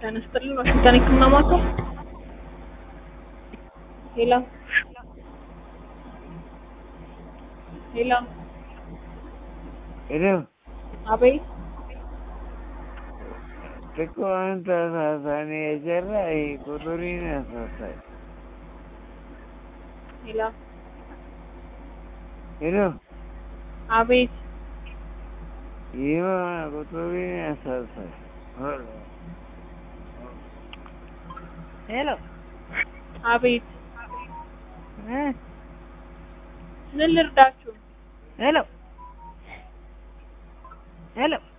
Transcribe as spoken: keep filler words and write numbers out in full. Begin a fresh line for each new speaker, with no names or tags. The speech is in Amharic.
ተነስተልን ዋሽንግተን ህክምና ማዕከል ሄሎ ሄሎ
ሄሎ
አቤት
ተቆንታ ሳሳኔ የጀራ ቁጥሪን ያሳሳይ
ሄሎ
ሄሎ
አቤት
ይማ ቁጥሪን ያሳሳይ
ሄሎ
አቤት
እ
ምን ልርዳችሁ
ሄሎ ሄሎ